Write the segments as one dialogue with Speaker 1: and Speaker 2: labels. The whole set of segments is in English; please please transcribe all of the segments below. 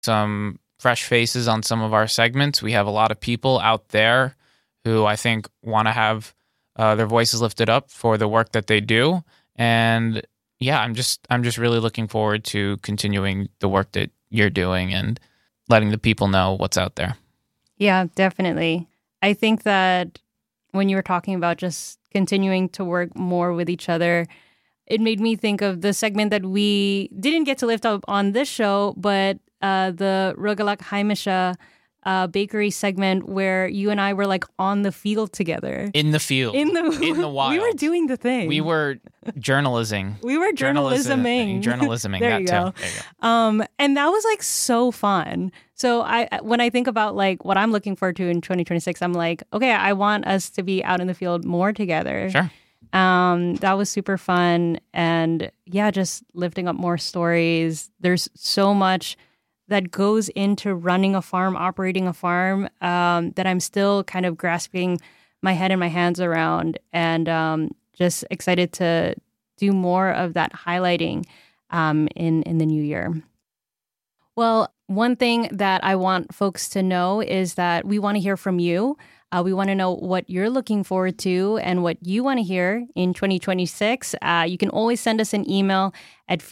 Speaker 1: some fresh faces on some of our segments. We have a lot of people out there who I think want to have their voices lifted up for the work that they do. And yeah, I'm just really looking forward to continuing the work that you're doing and letting the people know what's out there.
Speaker 2: Yeah, definitely. I think that when you were talking about just continuing to work more with each other, it made me think of the segment that we didn't get to lift up on this show, but the Rugelach Heimische bakery segment where you and I were like on the field together.
Speaker 1: In the field. In the wild.
Speaker 2: We were doing the thing.
Speaker 1: We were journalisming.
Speaker 2: We were journalisming.
Speaker 1: Journalisming.
Speaker 2: There
Speaker 1: that
Speaker 2: you
Speaker 1: too.
Speaker 2: go.
Speaker 1: There you go.
Speaker 2: And that was like so fun. So when I think about like what I'm looking forward to in 2026, I'm like, okay, I want us to be out in the field more together.
Speaker 1: Sure.
Speaker 2: That was super fun. And yeah, just lifting up more stories. There's so much that goes into running a farm, operating a farm, that I'm still kind of grasping my head and my hands around, and just excited to do more of that highlighting in the new year. Well, one thing that I want folks to know is that we want to hear from you. We want to know what you're looking forward to and what you want to hear in 2026. You can always send us an email at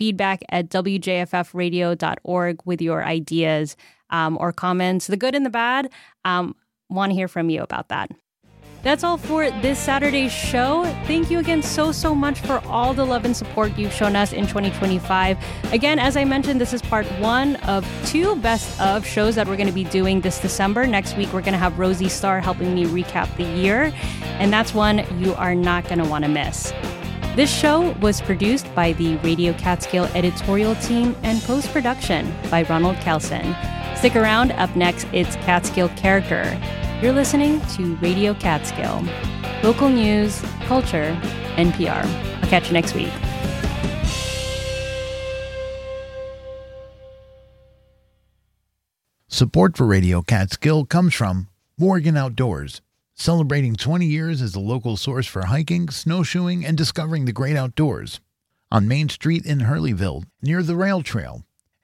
Speaker 2: feedback@wjffradio.org with your ideas or comments, the good and the bad. Want to hear from you about that. That's all for this Saturday's show. Thank you again so much for all the love and support you've shown us in 2025. Again, as I mentioned, this is part 1 of 2 best of shows that we're going to be doing this December. Next week, we're going to have Rosie Starr helping me recap the year, and that's one you are not going to want to miss. This show was produced by the Radio Catskill editorial team and post-production by Ronald Kelson. Stick around. Up next, it's Catskill Character. You're listening to Radio Catskill. Local news, culture, NPR. I'll catch you next week.
Speaker 3: Support for Radio Catskill comes from Morgan Outdoors, celebrating 20 years as a local source for hiking, snowshoeing, and discovering the great outdoors. On Main Street in Hurleyville, near the rail trail.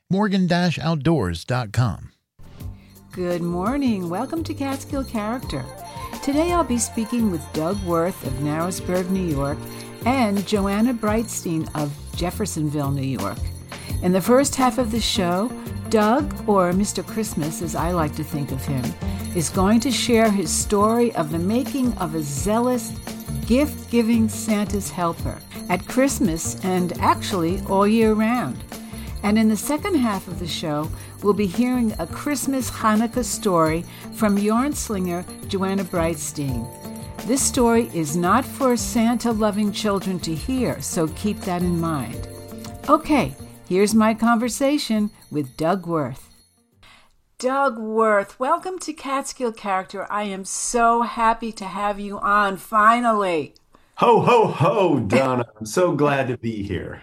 Speaker 3: Morgan-Outdoors.com.
Speaker 4: Good morning. Welcome to Catskill Character. Today I'll be speaking with Doug Worth of Narrowsburg, New York, and Joanna Breitstein of Jeffersonville, New York. In the first half of the show, Doug, or Mr. Christmas as I like to think of him, is going to share his story of the making of a zealous, gift-giving Santa's helper at Christmas and actually all year round. And in the second half of the show, we'll be hearing a Christmas Hanukkah story from yarn slinger Joanna Breitstein. This story is not for Santa-loving children to hear, so keep that in mind. Okay, here's my conversation with Doug Worth. Doug Worth, welcome to Catskill Character. I am so happy to have you on, finally.
Speaker 5: Ho, ho, ho, Donna. I'm so glad to be here.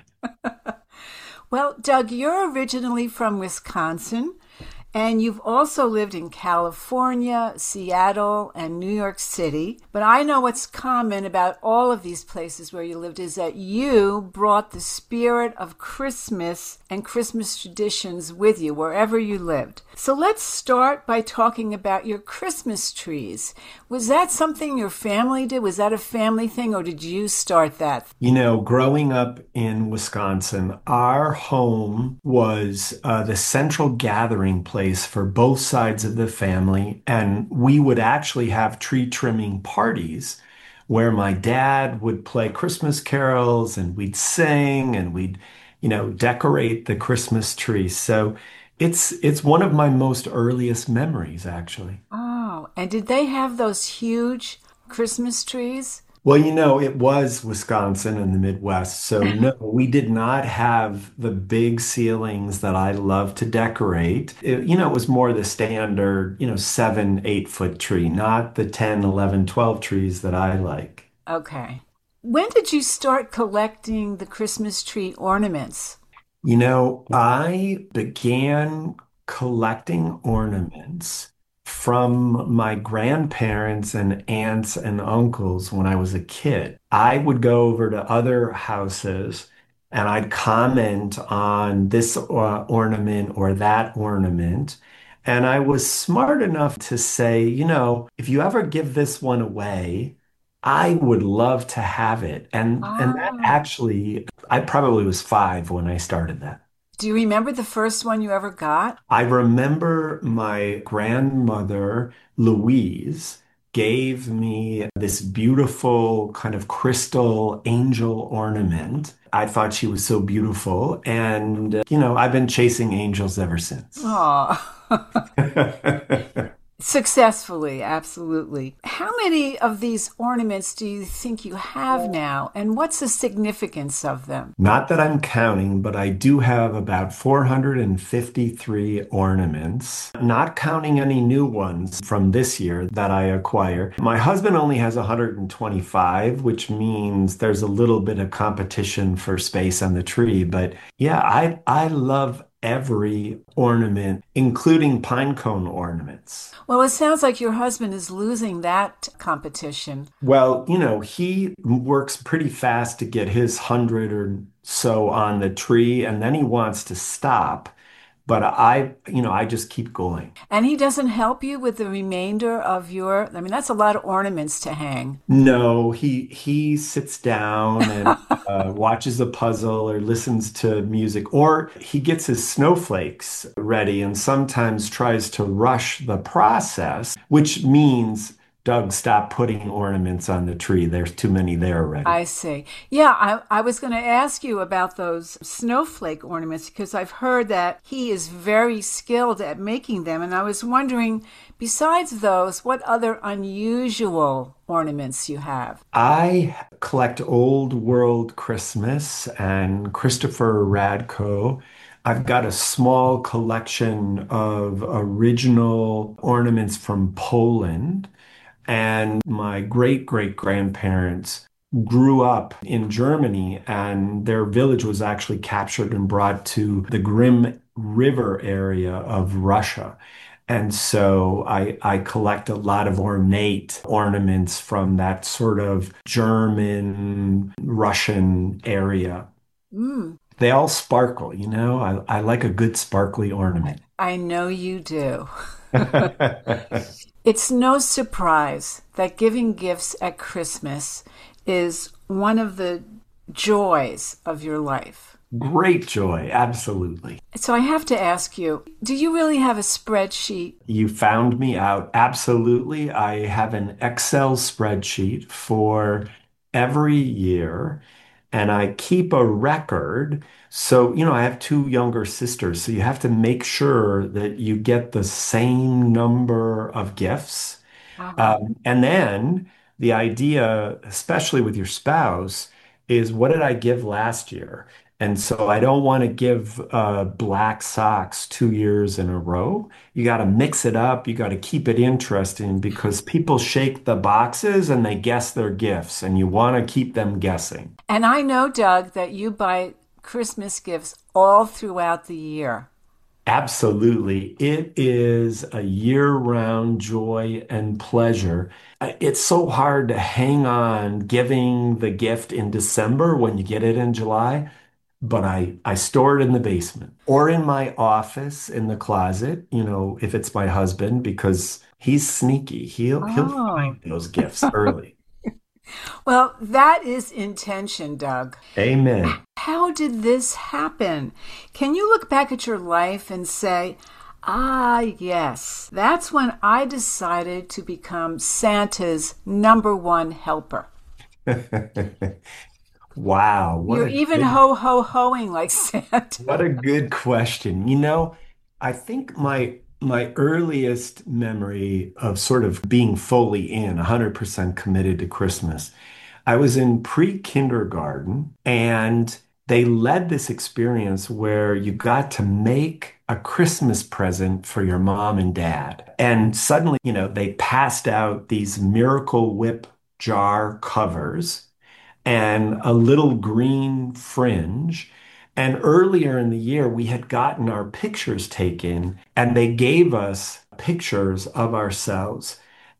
Speaker 4: Well, Doug, you're originally from Wisconsin, and you've also lived in California, Seattle, and New York City. But I know what's common about all of these places where you lived is that you brought the spirit of Christmas and Christmas traditions with you wherever you lived. So let's start by talking about your Christmas trees. Was that something your family did? Was that a family thing, or did you start that?
Speaker 5: You know, growing up in Wisconsin, our home was the central gathering place for both sides of the family, and we would actually have tree trimming parties where my dad would play Christmas carols and we'd sing and we'd, decorate the Christmas tree. So it's one of my most earliest memories, actually.
Speaker 4: Oh, and did they have those huge Christmas trees?
Speaker 5: Well, it was Wisconsin in the Midwest. So no, we did not have the big ceilings that I love to decorate. It was more the standard, 7, 8-foot tree, not the 10, 11, 12 trees that I like.
Speaker 4: Okay. When did you start collecting the Christmas tree ornaments?
Speaker 5: I began collecting ornaments from my grandparents and aunts and uncles when I was a kid. I would go over to other houses and I'd comment on this ornament or that ornament. And I was smart enough to say, if you ever give this one away, I would love to have it. And that
Speaker 4: Ah.
Speaker 5: actually, I probably was 5 when I started that.
Speaker 4: Do you remember the first one you ever got?
Speaker 5: I remember my grandmother, Louise, gave me this beautiful kind of crystal angel ornament. I thought she was so beautiful. And, I've been chasing angels ever since.
Speaker 4: Oh. Successfully, absolutely. How many of these ornaments do you think you have now, and what's the significance of them?
Speaker 5: Not that I'm counting, but I do have about 453 ornaments, not counting any new ones from this year that I acquire. My husband only has 125, which means there's a little bit of competition for space on the tree. But yeah, I love every ornament, including pine cone ornaments.
Speaker 4: Well, it sounds like your husband is losing that competition.
Speaker 5: Well, he works pretty fast to get his 100 or so on the tree, and then he wants to stop. But I just keep going.
Speaker 4: And he doesn't help you with the remainder of I mean, that's a lot of ornaments to hang.
Speaker 5: No, he sits down and watches a puzzle or listens to music, or he gets his snowflakes ready and sometimes tries to rush the process, which means, Doug, stop putting ornaments on the tree. There's too many there already.
Speaker 4: I see. Yeah, I was going to ask you about those snowflake ornaments because I've heard that he is very skilled at making them. And I was wondering, besides those, what other unusual ornaments you have?
Speaker 5: I collect Old World Christmas and Christopher Radko. I've got a small collection of original ornaments from Poland. And my great great grandparents grew up in Germany, and their village was actually captured and brought to the Krim River area of Russia. And so I collect a lot of ornate ornaments from that sort of German, Russian area.
Speaker 4: Mm,
Speaker 5: They all sparkle, I like a good sparkly ornament.
Speaker 4: I know you do. It's no surprise that giving gifts at Christmas is one of the joys of your life.
Speaker 5: Great joy, absolutely.
Speaker 4: So I have to ask you, do you really have a spreadsheet?
Speaker 5: You found me out. Absolutely. I have an Excel spreadsheet for every year, and I keep a record. So, I have 2 younger sisters, so you have to make sure that you get the same number of gifts.
Speaker 4: Uh-huh.
Speaker 5: And then the idea, especially with your spouse, is what did I give last year? And so I don't want to give black socks 2 years in a row. You got to mix it up. You got to keep it interesting because people shake the boxes and they guess their gifts, and you want to keep them guessing.
Speaker 4: And I know, Doug, that you buy Christmas gifts all throughout the year.
Speaker 5: Absolutely. It is a year-round joy and pleasure. It's so hard to hang on giving the gift in December when you get it in July, but I store it in the basement or in my office in the closet, if it's my husband, because he's sneaky. He'll
Speaker 4: Oh,
Speaker 5: find those gifts early.
Speaker 4: well, that is intention, Doug.
Speaker 5: Amen.
Speaker 4: How did this happen? Can you look back at your life and say, ah, yes, that's when I decided to become Santa's #1 helper?
Speaker 5: Wow,
Speaker 4: You're even ho-ho-hoing like Santa.
Speaker 5: what a good question. I think my earliest memory of sort of being fully in, 100% committed to Christmas, I was in pre-kindergarten, and they led this experience where you got to make a Christmas present for your mom and dad. And suddenly, they passed out these Miracle Whip jar covers and a little green fringe. And earlier in the year, we had gotten our pictures taken, and they gave us pictures of ourselves.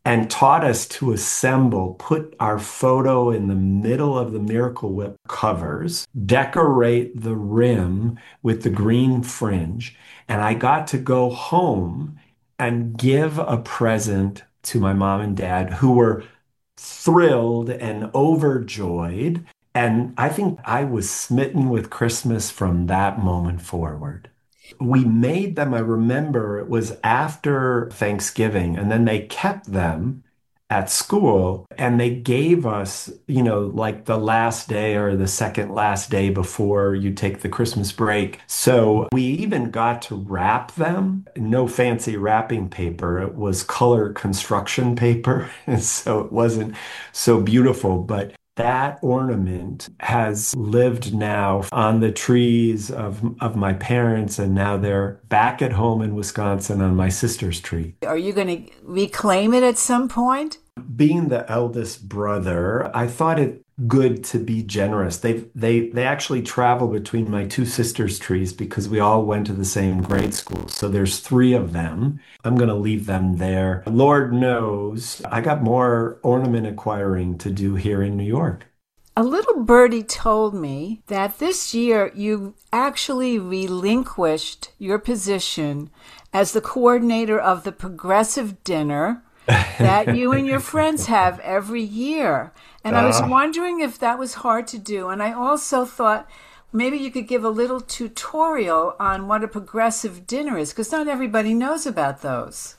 Speaker 5: and taught us to assemble, put our photo in the middle of the Miracle Whip covers, decorate the rim with the green fringe. And I got to go home and give a present to my mom and dad, who were thrilled and overjoyed. And I think I was smitten with Christmas from that moment forward. We made them, I remember it was after Thanksgiving, and then they kept them at school and they gave us, like the last day or the second last day before you take the Christmas break. So we even got to wrap them. No fancy wrapping paper. It was color construction paper. And so it wasn't so beautiful, but that ornament has lived now on the trees of my parents, and now they're back at home in Wisconsin on my sister's tree.
Speaker 4: Are you going to reclaim it at some point?
Speaker 5: Being the eldest brother, I thought it good to be generous. They actually travel between my two sisters' trees because we all went to the same grade school. So there's three of them. I'm going to leave them there. Lord knows I got more ornament acquiring to do here in New York.
Speaker 4: A little birdie told me that this year you actually relinquished your position as the coordinator of the Progressive Dinner that you and your friends have every year. And I was wondering if that was hard to do. And I also thought maybe you could give a little tutorial on what a progressive dinner is, because not everybody knows about those.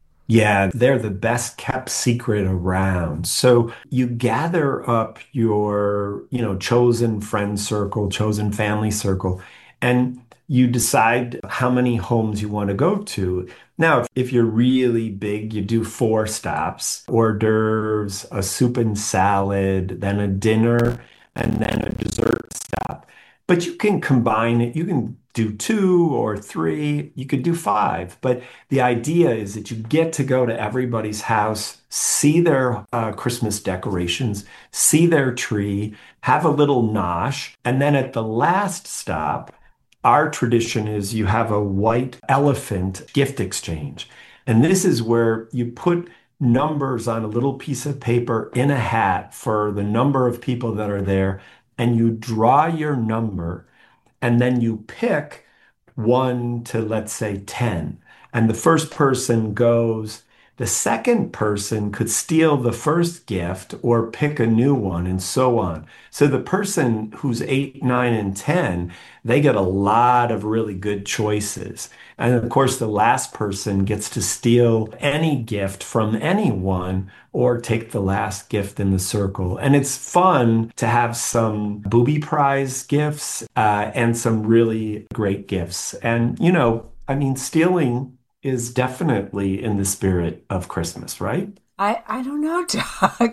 Speaker 5: Yeah, they're the best kept secret around. So you gather up your, chosen friend circle, chosen family circle, and you decide how many homes you want to go to. Now, if you're really big, you do 4 stops: hors d'oeuvres, a soup and salad, then a dinner, and then a dessert stop. But you can combine it. You can do 2 or 3. You could do 5. But the idea is that you get to go to everybody's house, see their Christmas decorations, see their tree, have a little nosh, and then at the last stop, our tradition is you have a white elephant gift exchange. And this is where you put numbers on a little piece of paper in a hat for the number of people that are there, and you draw your number, and then you pick 1 to, let's say, 10. And the first person goes. The second person could steal the first gift or pick a new one, and so on. So the person who's 8, 9, and 10, they get a lot of really good choices. And of course, the last person gets to steal any gift from anyone or take the last gift in the circle. And it's fun to have some booby prize gifts and some really great gifts. And, stealing is definitely in the spirit of Christmas, right?
Speaker 4: I don't know, Doug.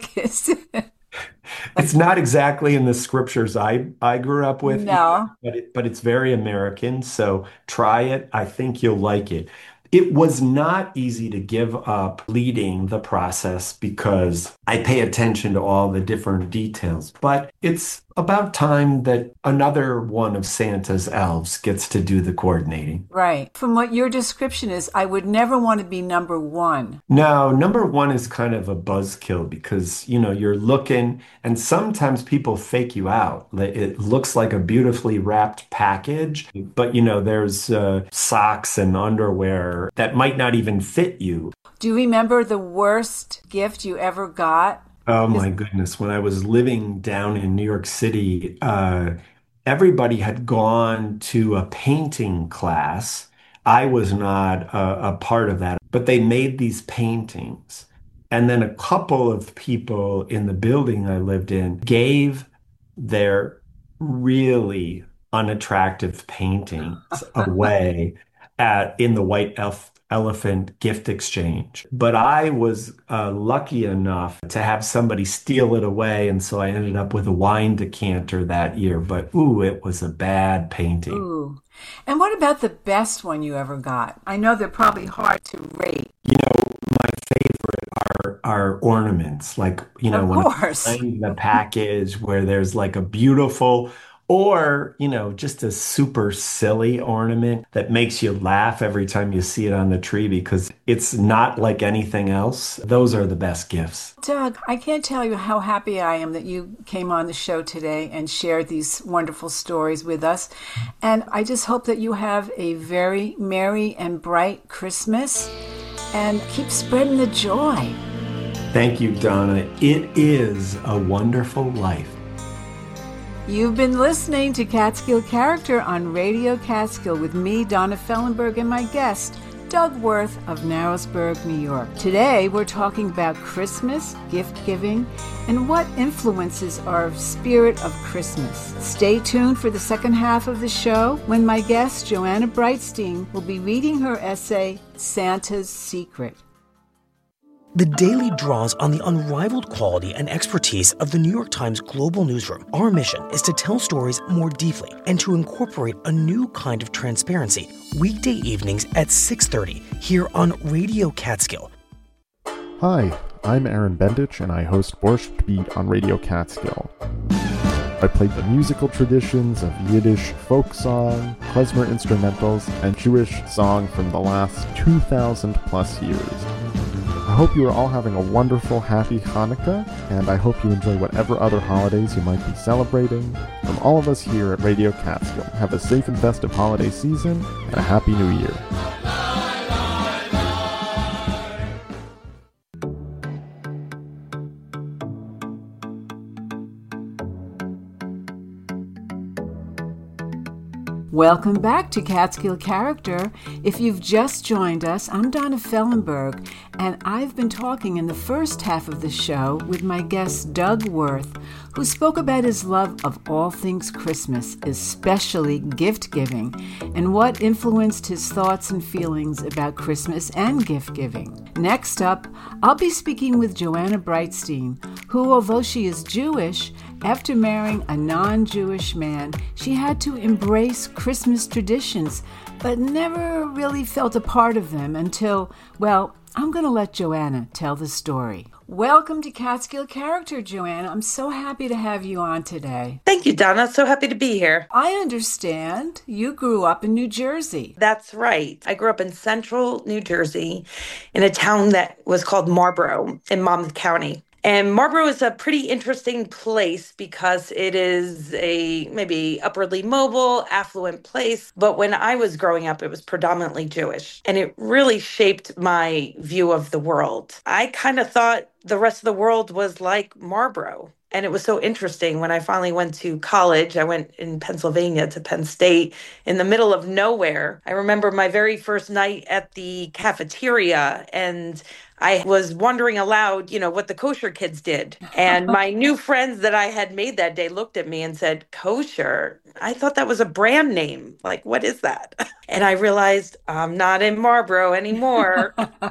Speaker 5: It's not exactly in the scriptures I grew up with,
Speaker 4: No.
Speaker 5: but it's very American. So try it. I think you'll like it. It was not easy to give up leading the process because I pay attention to all the different details, but it's about time that another one of Santa's elves gets to do the coordinating.
Speaker 4: Right. From what your description is, I would never want to be number 1.
Speaker 5: No, number 1 is kind of a buzzkill because, you're looking and sometimes people fake you out. It looks like a beautifully wrapped package, but, there's socks and underwear that might not even fit you.
Speaker 4: Do you remember the worst gift you ever got?
Speaker 5: Oh my goodness. When I was living down in New York City, everybody had gone to a painting class. I was not a part of that, but they made these paintings. And then a couple of people in the building I lived in gave their really unattractive paintings away in the white elephant gift exchange. But I was lucky enough to have somebody steal it away. And so I ended up with a wine decanter that year. But ooh, it was a bad painting.
Speaker 4: Ooh. And what about the best one you ever got? I know they're probably hard to rate.
Speaker 5: My favorite are ornaments. Like,
Speaker 4: Of
Speaker 5: when I
Speaker 4: course.
Speaker 5: find the package where there's like a beautiful Or, just a super silly ornament that makes you laugh every time you see it on the tree because it's not like anything else. Those are the best gifts.
Speaker 4: Doug, I can't tell you how happy I am that you came on the show today and shared these wonderful stories with us. And I just hope that you have a very merry and bright Christmas and keep spreading the joy.
Speaker 5: Thank you, Donna. It is a wonderful life.
Speaker 4: You've been listening to Catskill Character on Radio Catskill with me, Donna Fellenberg, and my guest, Doug Worth of Narrowsburg, New York. Today, we're talking about Christmas, gift giving, and what influences our spirit of Christmas. Stay tuned for the second half of the show when my guest, Joanna Breitstein, will be reading her essay, Santa's Secret.
Speaker 6: The Daily draws on the unrivaled quality and expertise of the New York Times Global Newsroom. Our mission is to tell stories more deeply and to incorporate a new kind of transparency. Weekday evenings at 6:30 here on Radio Catskill.
Speaker 7: Hi, I'm Aaron Bendich, and I host Borscht Beat on Radio Catskill. I played the musical traditions of Yiddish folk song, klezmer instrumentals, and Jewish song from the last 2,000 plus years. I hope you are all having a wonderful, happy Hanukkah, and I hope you enjoy whatever other holidays you might be celebrating. From all of us here at Radio Catskill, have a safe and festive holiday season, and a Happy New Year.
Speaker 4: Welcome back to Catskill Character. If you've just joined us, I'm Donna Fellenberg, and I've been talking in the first half of the show with my guest Doug Worth, who spoke about his love of all things Christmas, especially gift giving, and what influenced his thoughts and feelings about Christmas and gift giving. Next up, I'll be speaking with Joanna Breitstein, who, although she is Jewish, after marrying a non-Jewish man, she had to embrace Christmas traditions, but never really felt a part of them until, well, I'm going to let Joanna tell the story. Welcome to Catskill Character, Joanna. I'm so happy to have you on today.
Speaker 8: Thank you, Donna. So happy to be here.
Speaker 4: I understand you grew up in New Jersey.
Speaker 8: That's right. I grew up in central New Jersey in a town that was called Marlborough in Monmouth County. And Marlborough is a pretty interesting place because it is a maybe upwardly mobile, affluent place. But when I was growing up, it was predominantly Jewish. And it really shaped my view of the world. I kind of thought the rest of the world was like Marlborough. And it was so interesting when I finally went to college. I went in Pennsylvania to Penn State in the middle of nowhere. I remember my very first night at the cafeteria, and I was wondering aloud, what the kosher kids did. And my new friends that I had made that day looked at me and said, kosher? I thought that was a brand name. Like, what is that? And I realized I'm not in Marlborough anymore.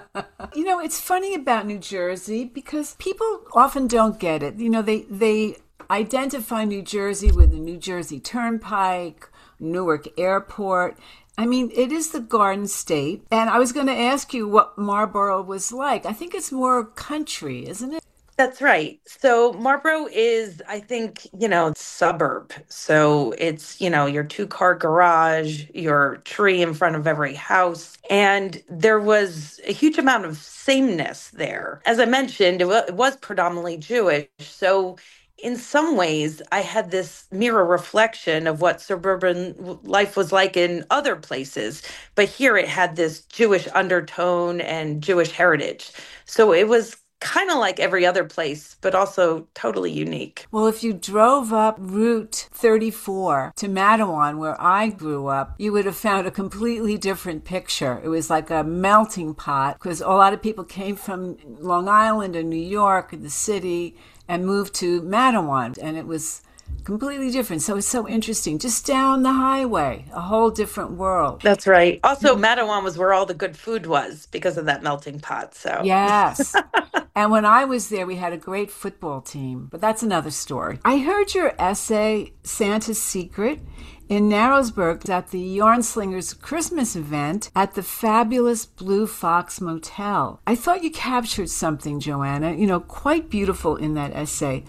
Speaker 4: It's funny about New Jersey because people often don't get it. They identify New Jersey with the New Jersey Turnpike, Newark Airport. I mean, it is the Garden State. And I was going to ask you what Marlborough was like. I think it's more country, isn't it?
Speaker 8: That's right. So Marlborough is, I think, suburb. So it's, your 2-car garage, your tree in front of every house. And there was a huge amount of sameness there. As I mentioned, it was predominantly Jewish. So in some ways, I had this mirror reflection of what suburban life was like in other places. But here it had this Jewish undertone and Jewish heritage. So it was kind of like every other place, but also totally unique.
Speaker 4: Well, if you drove up Route 34 to Mattawan, where I grew up, you would have found a completely different picture. It was like a melting pot because a lot of people came from Long Island and New York and the city and moved to Mattawan, and it was completely different. So it's so interesting. Just down the highway, a whole different world.
Speaker 8: That's right. Also, Mattawan was where all the good food was because of that melting pot. So
Speaker 4: yes. And when I was there, we had a great football team, but that's another story. I heard your essay, Santa's Secret, in Narrowsburg at the Yarn Slingers Christmas event at the fabulous Blue Fox Motel. I thought you captured something, Joanna, quite beautiful in that essay.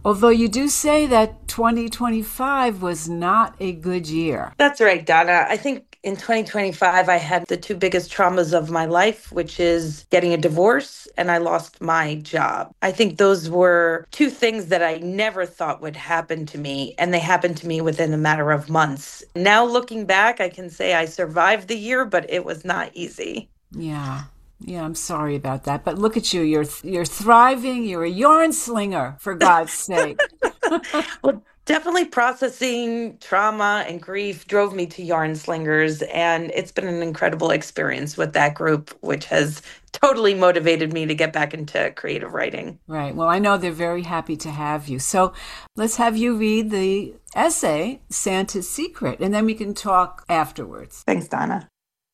Speaker 4: Although you do say that 2025 was not a good year.
Speaker 8: That's right, Donna. I think in 2025, I had the two biggest traumas of my life, which is getting a divorce and I lost my job. I think those were two things that I never thought would happen to me, and they happened to me within a matter of months. Now, looking back, I can say I survived the year, but it was not easy.
Speaker 4: Yeah, I'm sorry about that. But look at you. You're thriving. You're a yarn slinger, for God's sake.
Speaker 8: Well, definitely processing trauma and grief drove me to Yarn Slingers, and it's been an incredible experience with that group, which has totally motivated me to get back into creative writing.
Speaker 4: Right. Well, I know they're very happy to have you. So let's have you read the essay, Santa's Secret, and then we can talk afterwards.
Speaker 8: Thanks, Donna.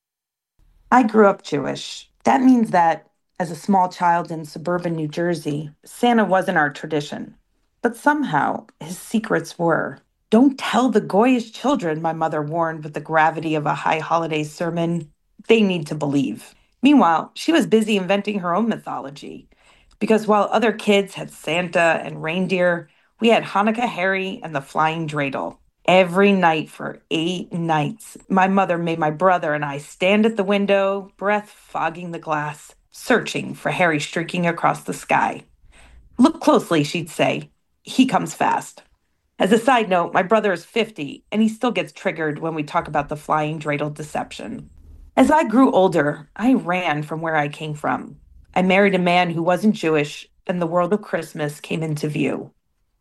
Speaker 8: I grew up Jewish. That means that as a small child in suburban New Jersey, Santa wasn't our tradition. But somehow, his secrets were. Don't tell the Goyish children, my mother warned with the gravity of a high holiday sermon. They need to believe. Meanwhile, she was busy inventing her own mythology. Because while other kids had Santa and reindeer, we had Hanukkah Harry and the flying dreidel. Every night for 8 nights, my mother made my brother and I stand at the window, breath fogging the glass, searching for Harry streaking across the sky. Look closely, she'd say. He comes fast. As a side note, my brother is 50, and he still gets triggered when we talk about the flying dreidel deception. As I grew older, I ran from where I came from. I married a man who wasn't Jewish, and the world of Christmas came into view.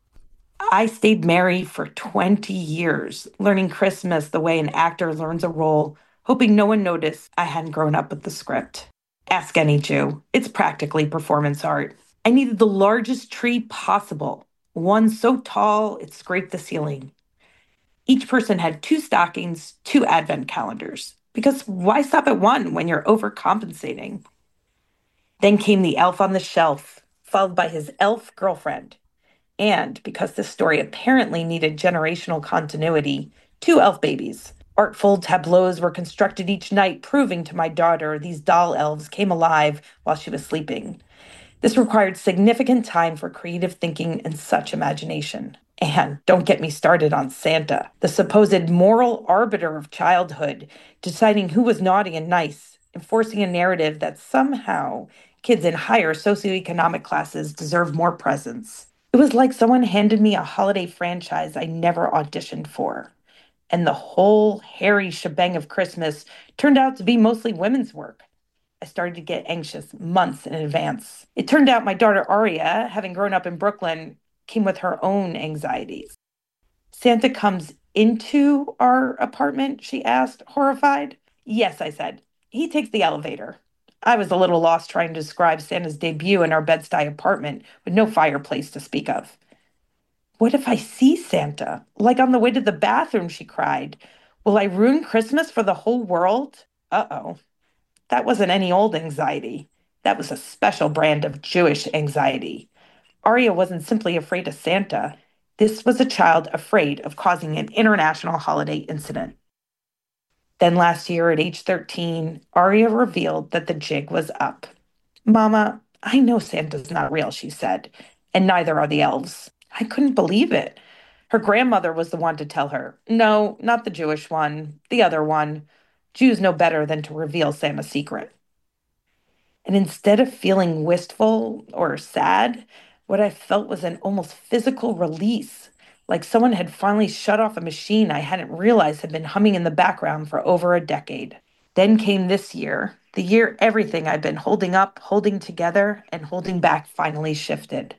Speaker 8: I stayed married for 20 years, learning Christmas the way an actor learns a role, hoping no one noticed I hadn't grown up with the script. Ask any Jew. It's practically performance art. I needed the largest tree possible, one so tall it scraped the ceiling. Each person had 2 stockings, 2 advent calendars, because why stop at one when you're overcompensating? Then came the elf on the shelf, followed by his elf girlfriend. And because this story apparently needed generational continuity, 2 elf babies. Artful tableaus were constructed each night, proving to my daughter these doll elves came alive while she was sleeping. This required significant time for creative thinking and such imagination. And don't get me started on Santa, the supposed moral arbiter of childhood, deciding who was naughty and nice, enforcing a narrative that somehow kids in higher socioeconomic classes deserve more presents. It was like someone handed me a holiday franchise I never auditioned for. And the whole hairy shebang of Christmas turned out to be mostly women's work. I started to get anxious months in advance. It turned out my daughter Aria, having grown up in Brooklyn, came with her own anxieties. Santa comes into our apartment, she asked, horrified. Yes, I said. He takes the elevator. I was a little lost trying to describe Santa's debut in our Bed-Stuy apartment with no fireplace to speak of. What if I see Santa? Like on the way to the bathroom, she cried. Will I ruin Christmas for the whole world? Uh-oh. That wasn't any old anxiety. That was a special brand of Jewish anxiety. Aria wasn't simply afraid of Santa. This was a child afraid of causing an international holiday incident. Then last year at age 13, Aria revealed that the jig was up. Mama, I know Santa's not real, she said, and neither are the elves. I couldn't believe it. Her grandmother was the one to tell her, no, not the Jewish one, the other one. Jews know better than to reveal Santa's secret. And instead of feeling wistful or sad, what I felt was an almost physical release, like someone had finally shut off a machine I hadn't realized had been humming in the background for over a decade. Then came this year, the year everything I'd been holding up, holding together, and holding back finally shifted.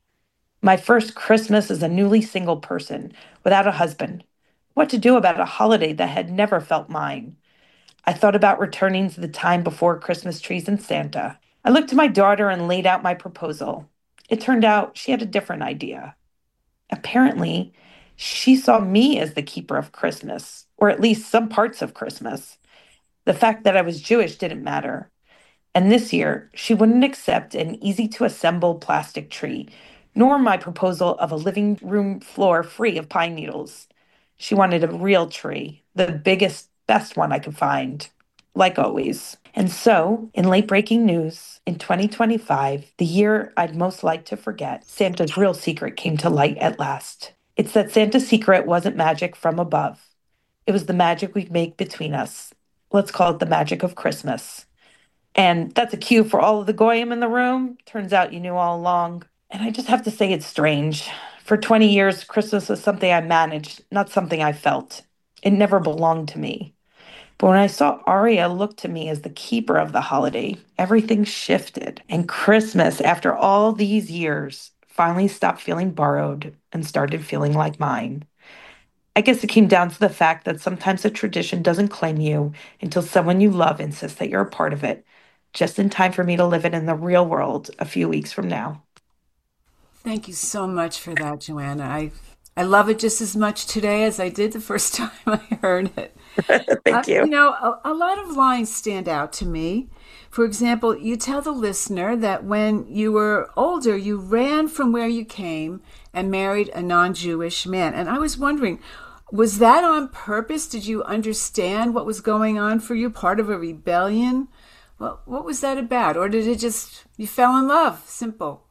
Speaker 8: My first Christmas as a newly single person, without a husband. What to do about a holiday that had never felt mine. I thought about returning to the time before Christmas trees and Santa. I looked to my daughter and laid out my proposal. It turned out she had a different idea. Apparently, she saw me as the keeper of Christmas, or at least some parts of Christmas. The fact that I was Jewish didn't matter. And this year, she wouldn't accept an easy-to-assemble plastic tree, nor my proposal of a living room floor free of pine needles. She wanted a real tree, the biggest, best one I could find. like always. And so, in late breaking news, in 2025, the year I'd most like to forget, Santa's real secret came to light at last. It's that Santa's secret wasn't magic from above. It was the magic we make between us. Let's call it the magic of Christmas. And that's a cue for all of the goyim in the room. Turns out you knew all along. And I just have to say it's strange. For 20 years, Christmas was something I managed, not something I felt. It never belonged to me. But when I saw Aria look to me as the keeper of the holiday, everything shifted. And Christmas, after all these years, finally stopped feeling borrowed and started feeling like mine. I guess it came down to the fact that sometimes a tradition doesn't claim you until someone you love insists that you're a part of it, just in time for me to live it in the real world a few weeks from now.
Speaker 4: Thank you so much for that, Joanna. I love it just as much today as I did the first time I heard it.
Speaker 8: Thank you.
Speaker 4: A lot of lines stand out to me. For example, you tell the listener that when you were older, you ran from where you came and married a non-Jewish man. And I was wondering, was that on purpose? Did you understand what was going on for you? Part of a rebellion? Well, what was that about? Or did it just, you fell in love? Simple.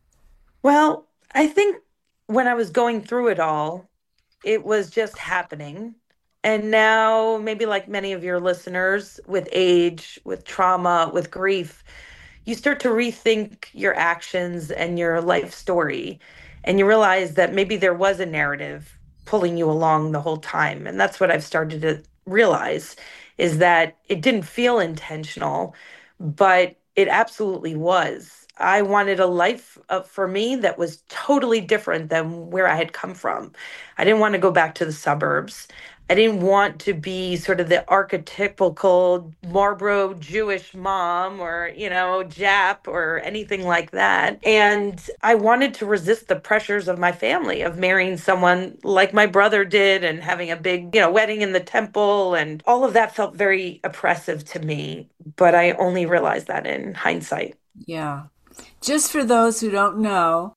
Speaker 8: Well, I think when I was going through it all, it was just happening. And now, maybe like many of your listeners, with age, with trauma, with grief, you start to rethink your actions and your life story. And you realize that maybe there was a narrative pulling you along the whole time. And that's what I've started to realize, is that it didn't feel intentional, but it absolutely was. I wanted a life for me that was totally different than where I had come from. I didn't want to go back to the suburbs. I didn't want to be sort of the archetypical Marlboro Jewish mom or, Jap or anything like that. And I wanted to resist the pressures of my family of marrying someone like my brother did and having a big, wedding in the temple. And all of that felt very oppressive to me. But I only realized that in hindsight.
Speaker 4: Yeah. Just for those who don't know,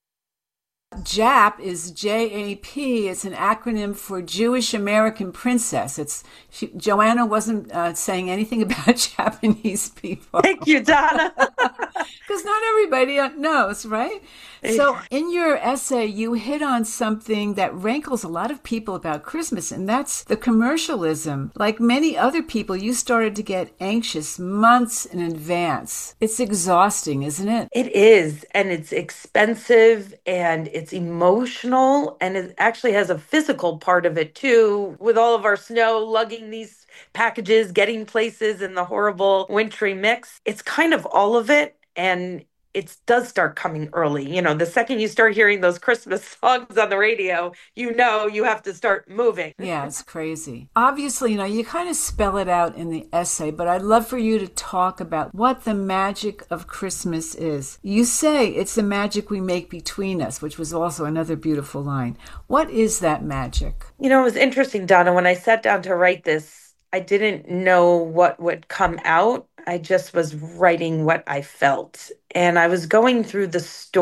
Speaker 4: JAP is J-A-P. It's an acronym for Jewish American Princess. Joanna wasn't saying anything about Japanese people.
Speaker 8: Thank you, Donna.
Speaker 4: Because not everybody knows, right? So in your essay, you hit on something that rankles a lot of people about Christmas, and that's the commercialism. Like many other people, you started to get anxious months in advance. It's exhausting, isn't it?
Speaker 8: It is, and it's expensive, and it's emotional, and it actually has a physical part of it too, with all of our snow, lugging these packages, getting places in the horrible wintry mix. It's kind of all of it, and it does start coming early. The second you start hearing those Christmas songs on the radio, you have to start moving.
Speaker 4: Yeah, it's crazy. Obviously, you kind of spell it out in the essay, but I'd love for you to talk about what the magic of Christmas is. You say it's the magic we make between us, which was also another beautiful line. What is that magic?
Speaker 8: It was interesting, Donna, when I sat down to write this, I didn't know what would come out. I just was writing what I felt. And I was going through the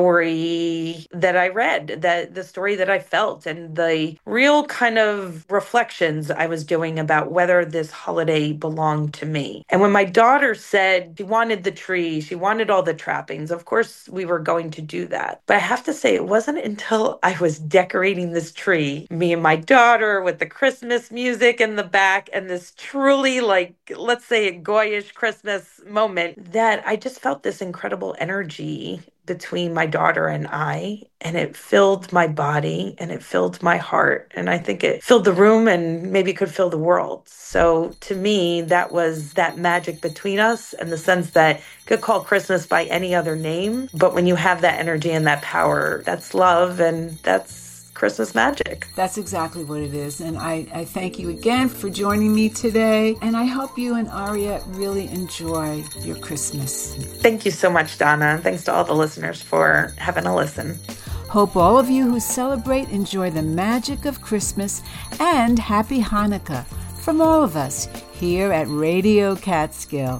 Speaker 8: story that I read, the story that I felt, and the real kind of reflections I was doing about whether this holiday belonged to me. And when my daughter said she wanted the tree, she wanted all the trappings, of course we were going to do that. But I have to say, it wasn't until I was decorating this tree, me and my daughter with the Christmas music in the back and this truly, let's say, a goyish Christmas moment, that I just felt this incredible energy between my daughter and I, and it filled my body and it filled my heart. And I think it filled the room and maybe could fill the world. So to me, that was that magic between us, in the sense that you could call Christmas by any other name, but when you have that energy and that power, that's love, and that's Christmas magic.
Speaker 4: That's exactly what it is. And I thank you again for joining me today. And I hope you and Aria really enjoy your Christmas.
Speaker 8: Thank you so much, Donna. Thanks to all the listeners for having a listen.
Speaker 4: Hope all of you who celebrate enjoy the magic of Christmas, and happy Hanukkah from all of us here at Radio Catskill.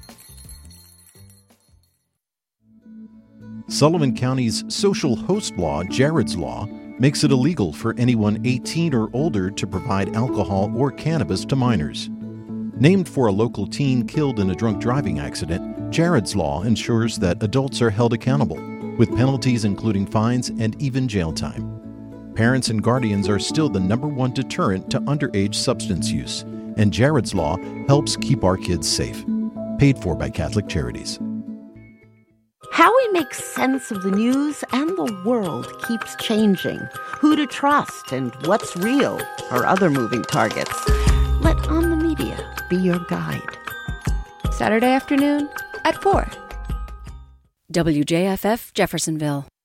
Speaker 9: Sullivan County's social host law, Jared's Law, makes it illegal for anyone 18 or older to provide alcohol or cannabis to minors. Named for a local teen killed in a drunk driving accident, Jared's Law ensures that adults are held accountable, with penalties including fines and even jail time. Parents and guardians are still the #1 deterrent to underage substance use, and Jared's Law helps keep our kids safe. Paid for by Catholic Charities.
Speaker 10: How we make sense of the news and the world keeps changing. Who to trust and what's real are other moving targets. Let On the Media be your guide.
Speaker 11: Saturday afternoon at 4.
Speaker 12: WJFF Jeffersonville.